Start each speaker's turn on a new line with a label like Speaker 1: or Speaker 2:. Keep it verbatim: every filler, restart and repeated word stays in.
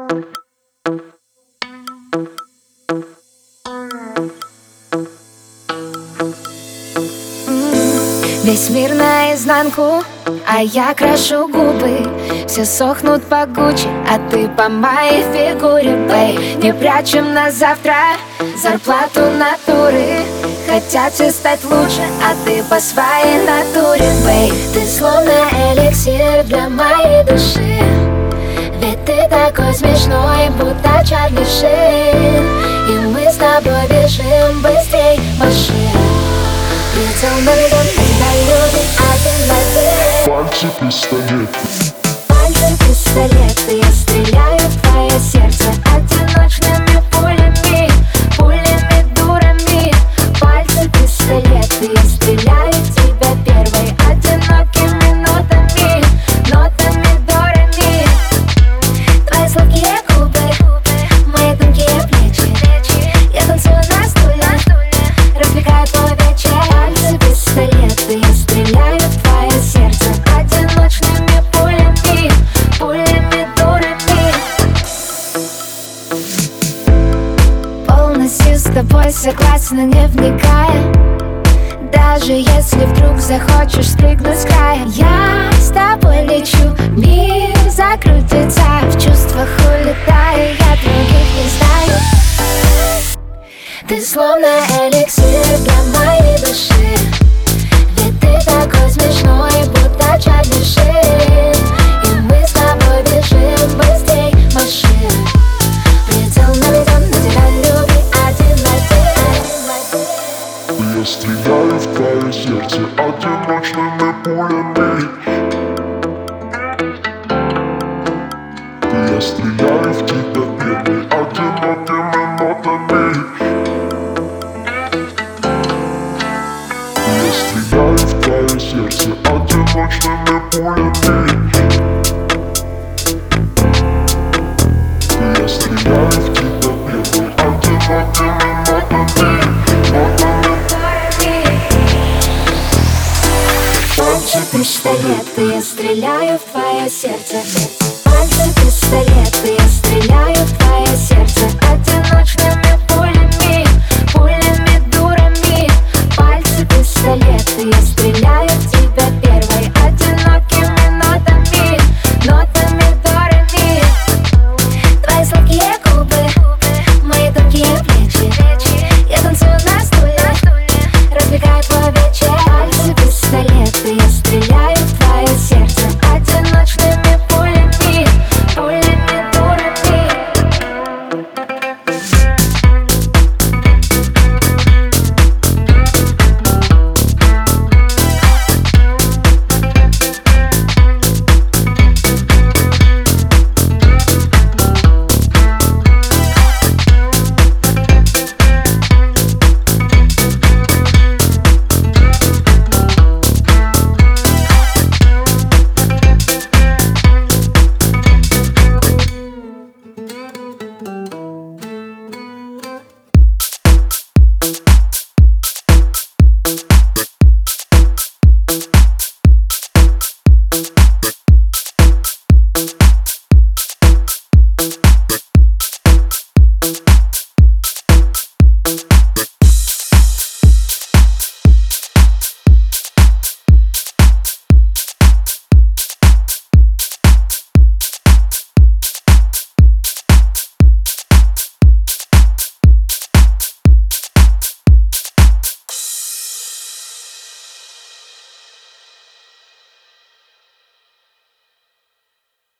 Speaker 1: Весь мир наизнанку, а я крашу губы. Все сохнут по Гуччи, а ты по моей фигуре, бэй. Не прячем на завтра зарплату натуры. Хотят все стать лучше, а ты по своей натуре, бэй. Ты словно эликсир для моей души. Ведь ты такой смешной, будто Чарли Шин. И мы с тобой бежим быстрей машин. Прицел наведен, тебя любит один в один.
Speaker 2: Пальцы пистолеты,
Speaker 1: Пальцы пистолеты, я стреляю в твое сердце одиночными пулями, пулями дурами. Пальцы пистолеты, я стреляю в тебя первой одинокими нотами, нотами дурами. Твои сладкие губы, мои тонкие плечи. Я танцую на стуле, развлекаю твой вечер. Пальцы пистолеты, я стреляю в твое сердце одиночными пулями, пулями дурами. Полностью с тобой согласна, не вникая. Даже если вдруг захочешь спрыгнуть с края, я с тобой лечу, мир закрутится. В чувствах улетаю, я других не знаю. Ты словно эликсир для моей души. Ведь ты такой смешной, будто Чарли Шин. И мы с тобой бежим быстрей машин. Прицел наведен, на тебя любит один в один.
Speaker 2: я стреляю в твое сердце одиночными пулями. Я стреляю в тебя первой одинокими нотами. Я стреляю в твое сердце одиночными пулями. Я стреляю в тебя первой одинокими нотами, нотами.
Speaker 1: Пальцы пистолеты, я стреляю в твое сердце. Пальцы пистолеты.